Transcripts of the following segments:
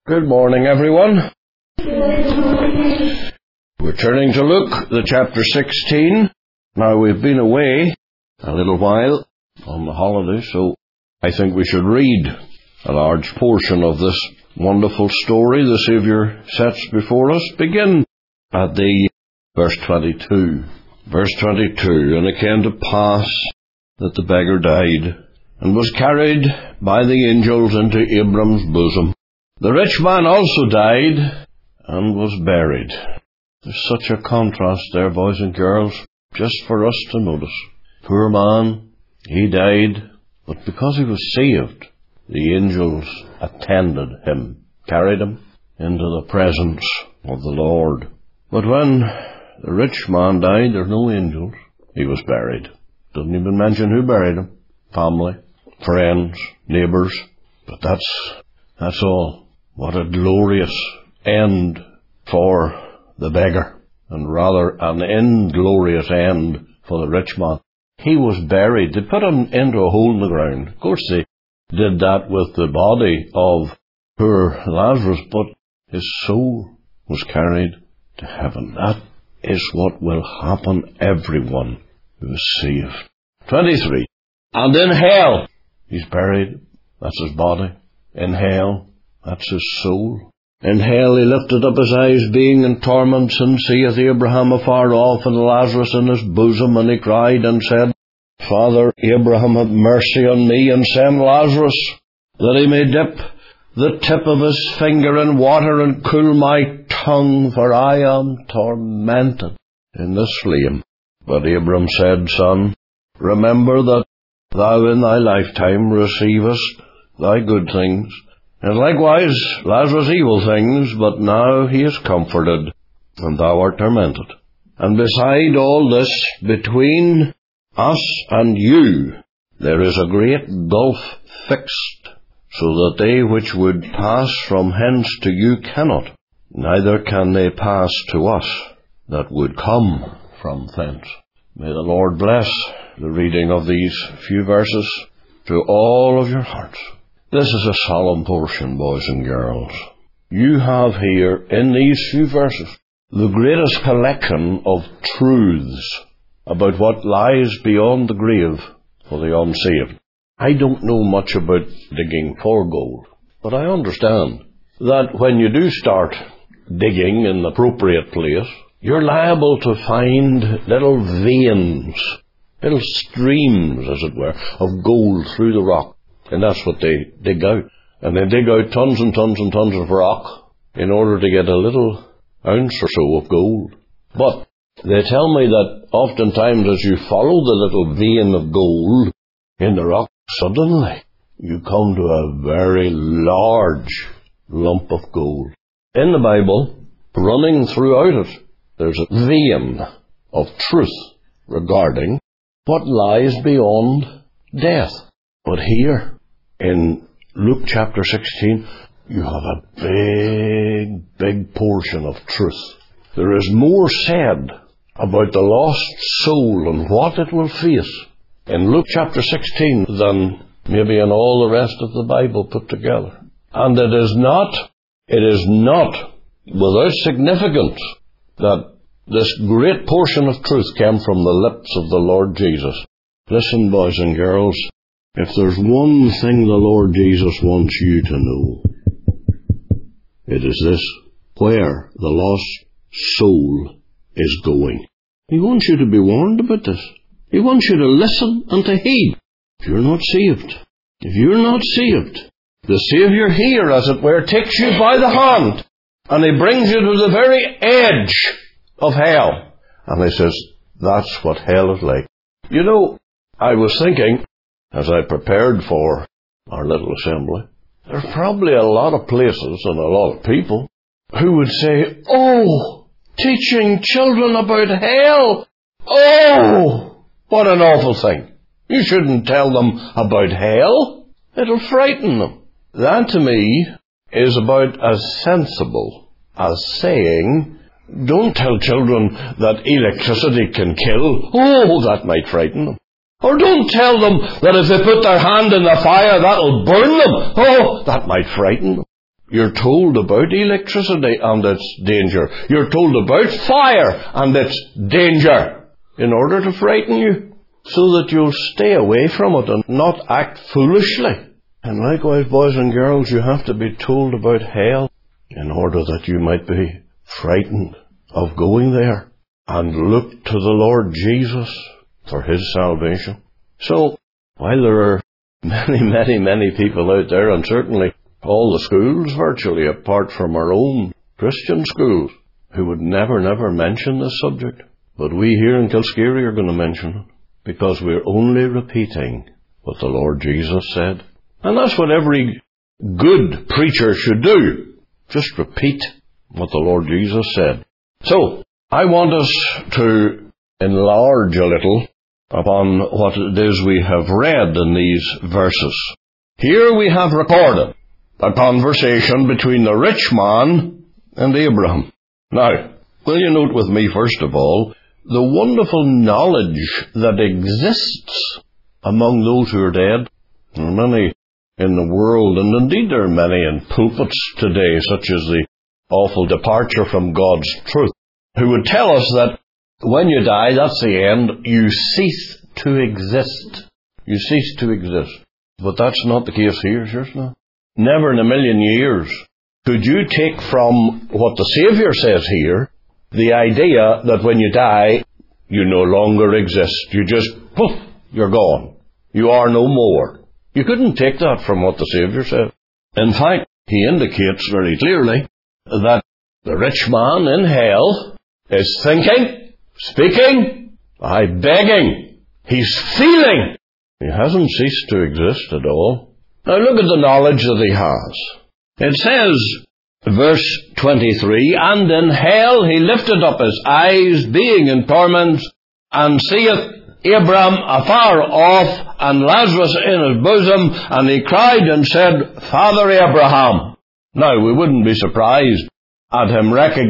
Good morning, everyone. We're turning to Luke, the chapter 16. Now, we've been away a little while on the holiday, so I think we should read a large portion of this wonderful story the Saviour sets before us. Begin at the verse 22. Verse 22, "And it came to pass that the beggar died, and was carried by the angels into Abram's bosom. The rich man also died, and was buried." There's such a contrast there, boys and girls, just for us to notice. Poor man, he died, but because he was saved, the angels attended him, carried him into the presence of the Lord. But when the rich man died, there's no angels. He was buried. Doesn't even mention who buried him. Family, friends, neighbours. But that's all. What a glorious end for the beggar, and rather an inglorious end for the rich man. He was buried. They put him into a hole in the ground. Of course, they did that with the body of poor Lazarus, but his soul was carried to heaven. That is what will happen everyone who is saved. 23. "And in hell," he's buried. That's his body. In hell, that's his soul. "In hell he lifted up his eyes, being in torments, and seeth Abraham afar off, and Lazarus in his bosom. And he cried and said, Father Abraham, have mercy on me, and send Lazarus, that he may dip the tip of his finger in water, and cool my tongue, for I am tormented in this flame. But Abram said, Son, remember that thou in thy lifetime receivest thy good things, and likewise Lazarus evil things, but now he is comforted, and thou art tormented. And beside all this, between us and you, there is a great gulf fixed, so that they which would pass from hence to you cannot, neither can they pass to us that would come from thence." May the Lord bless the reading of these few verses to all of your hearts. This is a solemn portion, boys and girls. You have here, in these few verses, the greatest collection of truths about what lies beyond the grave for the unsaved. I don't know much about digging for gold, but I understand that when you do start digging in the appropriate place, you're liable to find little veins, little streams, as it were, of gold through the rock. And that's what they dig out. And they dig out tons and tons and tons of rock in order to get a little ounce or so of gold. But they tell me that oftentimes as you follow the little vein of gold in the rock, suddenly you come to a very large lump of gold. In the Bible, running throughout it, there's a vein of truth regarding what lies beyond death. But here, in Luke chapter 16, you have a big portion of truth. There is more said about the lost soul and what it will face in Luke chapter 16 than maybe in all the rest of the Bible put together. And it is not without significance that this great portion of truth came from the lips of the Lord Jesus. Listen, boys and girls, if there's one thing the Lord Jesus wants you to know, it is this: where the lost soul is going. He wants you to be warned about this. He wants you to listen and to heed. If you're not saved, the Saviour here, as it were, takes you by the hand, and He brings you to the very edge of hell. And He says, that's what hell is like. You know, I was thinking, as I prepared for our little assembly, there's probably a lot of places and a lot of people who would say, oh, teaching children about hell, oh, what an awful thing. You shouldn't tell them about hell. It'll frighten them. That to me is about as sensible as saying, don't tell children that electricity can kill. Oh, that might frighten them. Or don't tell them that if they put their hand in the fire, that'll burn them. Oh, that might frighten them. You're told about electricity and its danger. You're told about fire and its danger in order to frighten you, so that you'll stay away from it and not act foolishly. And likewise, boys and girls, you have to be told about hell in order that you might be frightened of going there and look to the Lord Jesus for His salvation. So, while there are many people out there, and certainly all the schools virtually, apart from our own Christian schools, who would never mention this subject, but we here in Kilskeery are going to mention it, because we're only repeating what the Lord Jesus said. And that's what every good preacher should do. Just repeat what the Lord Jesus said. So, I want us to enlarge a little upon what it is we have read in these verses. Here we have recorded a conversation between the rich man and Abraham. Now, will you note with me, first of all, the wonderful knowledge that exists among those who are dead? There are many in the world, and indeed there are many in pulpits today, such as the awful departure from God's truth, who would tell us that when you die, that's the end, you cease to exist. You cease to exist. But that's not the case here, sure it's not. Never in a million years could you take from what the Saviour says here the idea that when you die, you no longer exist. You just, poof, you're gone. You are no more. You couldn't take that from what the Saviour said. In fact, He indicates very clearly that the rich man in hell is thinking, speaking, begging. He's feeling. He hasn't ceased to exist at all. Now look at the knowledge that he has. It says, verse 23, and in hell he lifted up his eyes, being in torment, and seeth Abraham afar off, and Lazarus in his bosom, and he cried and said, Father Abraham. Now, we wouldn't be surprised at him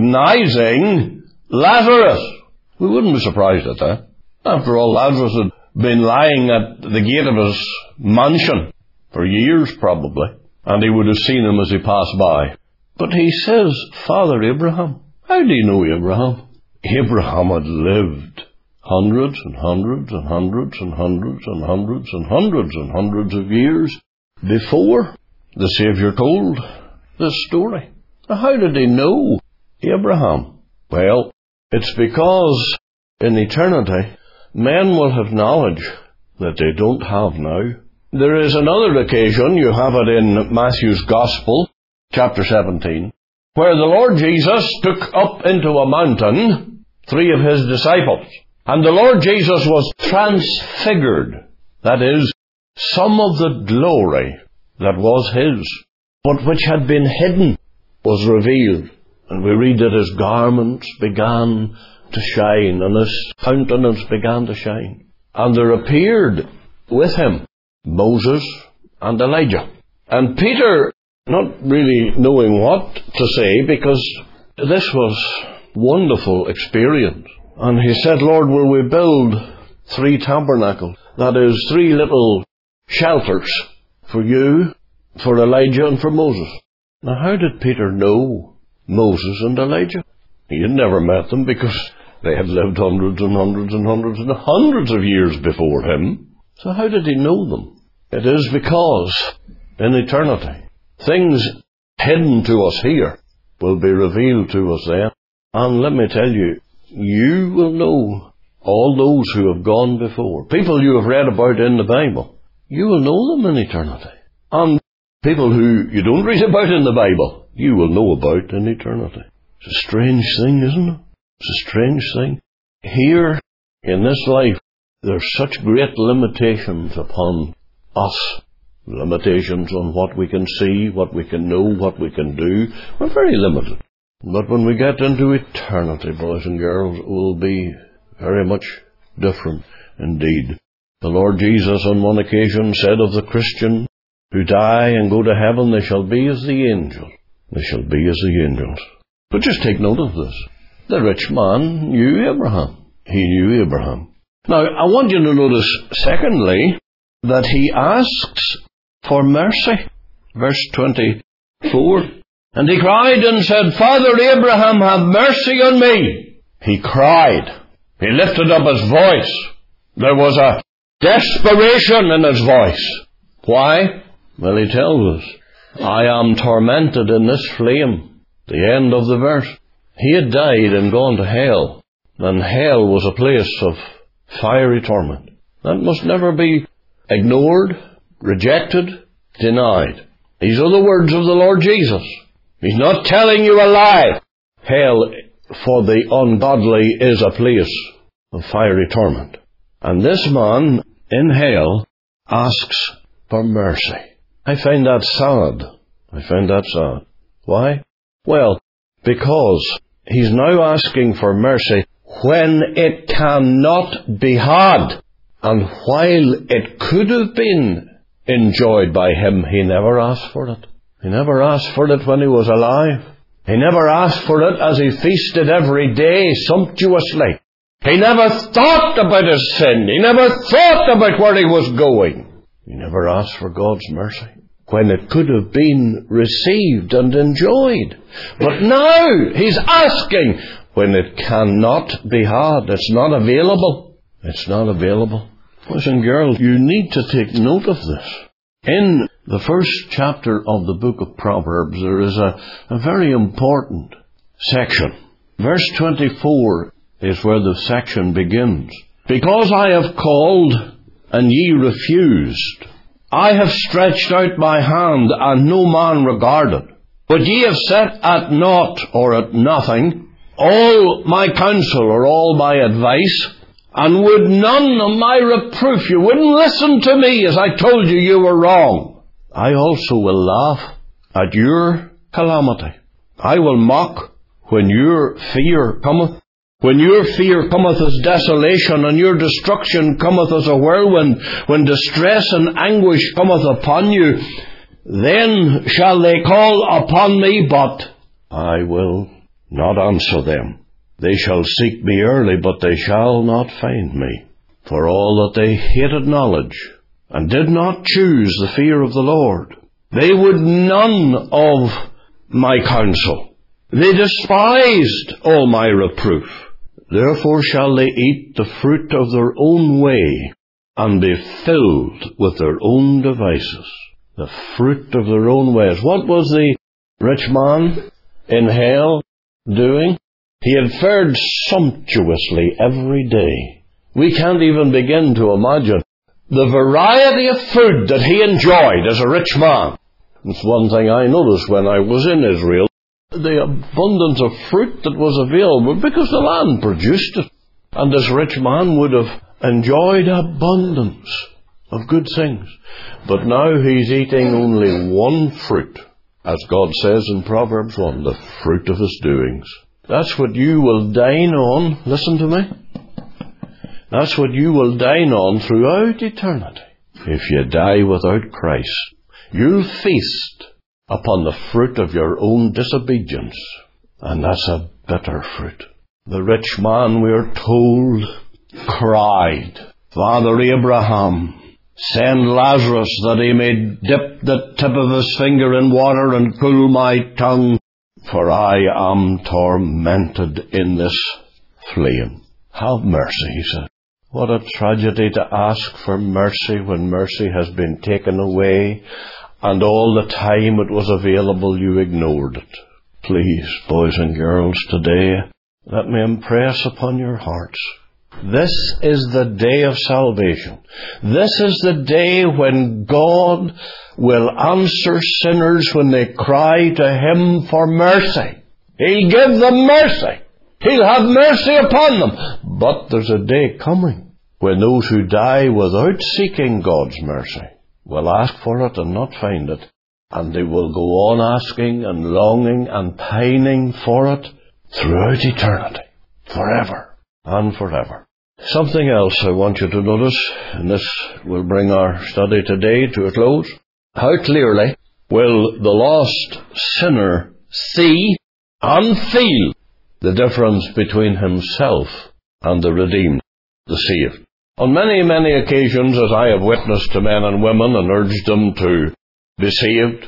recognizing Lazarus. We wouldn't be surprised at that. After all, Lazarus had been lying at the gate of his mansion for years, probably, and he would have seen him as he passed by. But he says, Father Abraham. How do you know Abraham? Abraham had lived hundreds and hundreds and hundreds and hundreds and hundreds and hundreds and hundreds of years before the Saviour told this story. Now, how did he know Abraham? Well, it's because in eternity, men will have knowledge that they don't have now. There is another occasion, you have it in Matthew's Gospel, chapter 17, where the Lord Jesus took up into a mountain 3 of his disciples. And the Lord Jesus was transfigured. That is, some of the glory that was his, but which had been hidden, was revealed. And we read that his garments began to shine, and his countenance began to shine. And there appeared with him Moses and Elijah. And Peter, not really knowing what to say, because this was wonderful experience. And he said, Lord, will we build 3 tabernacles? That is, 3 little shelters for you, for Elijah, and for Moses. Now, how did Peter know Moses and Elijah? He had never met them because they had lived hundreds and hundreds and hundreds and hundreds of years before him. So how did he know them? It is because in eternity, things hidden to us here will be revealed to us then. And let me tell you, you will know all those who have gone before. People you have read about in the Bible. You will know them in eternity. And people who you don't read about in the Bible, you will know about in eternity. It's a strange thing, isn't it? It's a strange thing. Here, in this life, there's such great limitations upon us. Limitations on what we can see, what we can know, what we can do. We're very limited. But when we get into eternity, boys and girls, it will be very much different indeed. The Lord Jesus on one occasion said of the Christian who die and go to heaven, they shall be as the angels. They shall be as the angels. But just take note of this. The rich man knew Abraham. He knew Abraham. Now, I want you to notice, secondly, that he asks for mercy. Verse 24, And he cried and said, Father Abraham, have mercy on me. He cried. He lifted up his voice. There was a desperation in his voice. Why? Well, he tells us, I am tormented in this flame. The end of the verse. He had died and gone to hell. And hell was a place of fiery torment. That must never be ignored, rejected, denied. These are the words of the Lord Jesus. He's not telling you a lie. Hell for the ungodly is a place of fiery torment. And this man in hell asks for mercy. I find that sad. Why? Well, because he's now asking for mercy when it cannot be had. And while it could have been enjoyed by him, he never asked for it. He never asked for it when he was alive. He never asked for it as he feasted every day sumptuously. He never thought about his sin. He never thought about where he was going. He never asked for God's mercy when it could have been received and enjoyed. But now he's asking when it cannot be had. It's not available. It's not available. Boys and girls, you need to take note of this. In the first chapter of the book of Proverbs, there is a very important section. Verse 24 is where the section begins. Because I have called, and ye refused. I have stretched out my hand, and no man regarded. But ye have set at naught, or at nothing, all my counsel, or all my advice, and would none of my reproof. You wouldn't listen to me as I told you you were wrong. I also will laugh at your calamity. I will mock when your fear cometh. When your fear cometh as desolation, and your destruction cometh as a whirlwind, when distress and anguish cometh upon you, then shall they call upon me, but I will not answer them. They shall seek me early, but they shall not find me. For all that they hated knowledge, and did not choose the fear of the Lord, they would none of my counsel. They despised all my reproof. Therefore shall they eat the fruit of their own way, and be filled with their own devices. The fruit of their own ways. What was the rich man in hell doing? He had fared sumptuously every day. We can't even begin to imagine the variety of food that he enjoyed as a rich man. It's one thing I noticed when I was in Israel. The abundance of fruit that was available because the land produced it. And this rich man would have enjoyed abundance of good things. But now he's eating only one fruit, as God says in Proverbs 1, the fruit of his doings. That's what you will dine on. Listen to me. That's what you will dine on throughout eternity. If you die without Christ, you'll feast upon the fruit of your own disobedience. And that's a bitter fruit. The rich man, we are told, cried, Father Abraham, send Lazarus that he may dip the tip of his finger in water and cool my tongue, for I am tormented in this flame. Have mercy, he said. What a tragedy to ask for mercy when mercy has been taken away, and all the time it was available you ignored it. Please, boys and girls, today, let me impress upon your hearts. This is the day of salvation. This is the day when God will answer sinners when they cry to Him for mercy. He'll give them mercy. He'll have mercy upon them. But there's a day coming when those who die without seeking God's mercy will ask for it and not find it. And they will go on asking and longing and pining for it throughout eternity. Forever and forever. Something else I want you to notice, and this will bring our study today to a close. How clearly will the lost sinner see and feel the difference between himself and the redeemed, the saved? On many, many occasions, as I have witnessed to men and women and urged them to be saved,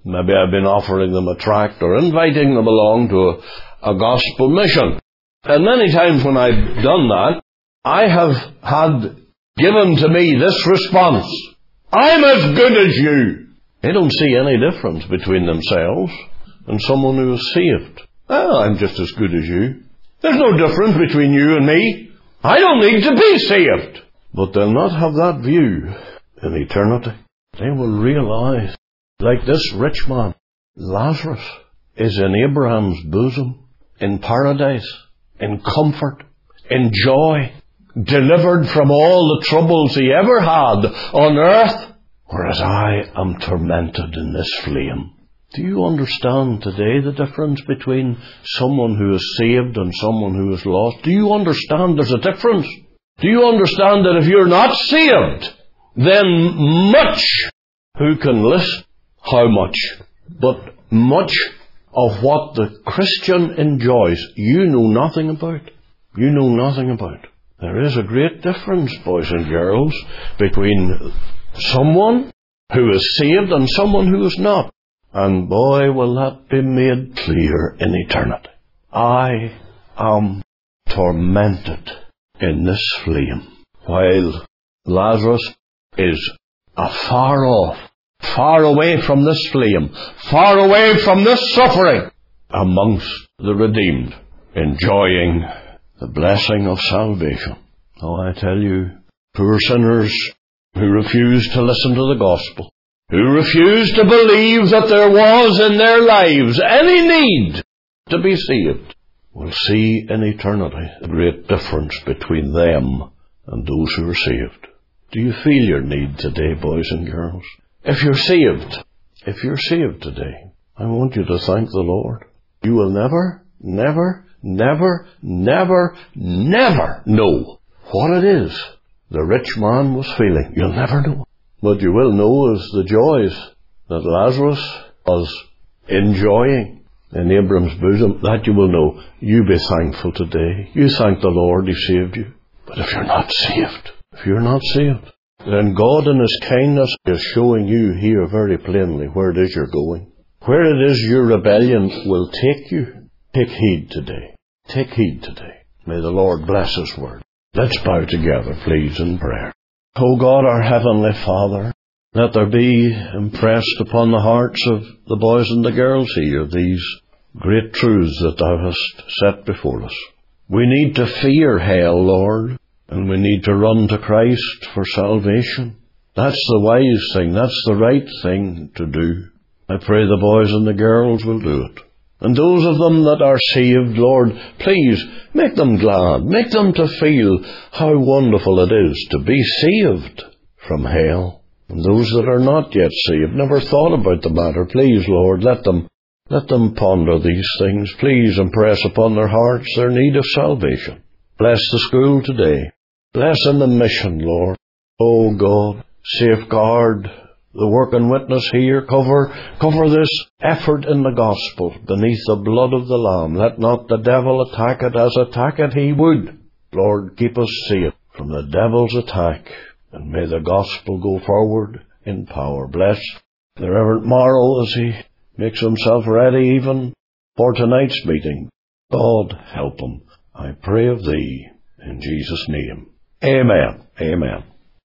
Maybe I've been offering them a tract or inviting them along to a gospel mission. And many times when I've done that, I have had given to me this response: I'm as good as you. They don't see any difference between themselves and someone who is saved. Well, I'm just as good as you. There's no difference between you and me. I don't need to be saved. But they'll not have that view in eternity. They will realize, like this rich man, Lazarus is in Abraham's bosom, in paradise, in comfort, in joy, delivered from all the troubles he ever had on earth, whereas I am tormented in this flame. Do you understand today the difference between someone who is saved and someone who is lost? Do you understand there's a difference? Do you understand that if you're not saved, then much, who can list how much, but much of what the Christian enjoys, you know nothing about. You know nothing about. There is a great difference, boys and girls, between someone who is saved and someone who is not. And boy, will that be made clear in eternity. I am tormented in this flame, while Lazarus is afar off, far away from this flame, far away from this suffering, amongst the redeemed, enjoying the blessing of salvation. Oh, I tell you, poor sinners who refuse to listen to the gospel, who refuse to believe that there was in their lives any need to be saved, will see in eternity the great difference between them and those who are saved. Do you feel your need today, boys and girls? If you're saved today, I want you to thank the Lord. You will never know what it is the rich man was feeling. You'll never know. What you will know is the joys that Lazarus was enjoying in Abraham's bosom. That you will know. You be thankful today. You thank the Lord He saved you. But if you're not saved, then God in His kindness is showing you here very plainly where it is you're going. Where it is your rebellion will take you. Take heed today. Take heed today. May the Lord bless His word. Let's bow together, please, in prayer. O God, our Heavenly Father, let there be impressed upon the hearts of the boys and the girls here these great truths that Thou hast set before us. We need to fear hell, Lord, and we need to run to Christ for salvation. That's the wise thing. That's the right thing to do. I pray the boys and the girls will do it. And those of them that are saved, Lord, please make them glad. Make them to feel how wonderful it is to be saved from hell. And those that are not yet saved, never thought about the matter, please, Lord, let them ponder these things. Please impress upon their hearts their need of salvation. Bless the school today. Bless in the mission, Lord. Oh God, safeguard the work and witness here. Cover this effort in the gospel beneath the blood of the Lamb. Let not the devil attack it as attack it he would. Lord, keep us safe from the devil's attack, and may the gospel go forward in power. Bless the Reverend Morrow as he makes himself ready even for tonight's meeting. God help him, I pray of Thee, in Jesus' name. Amen. Amen.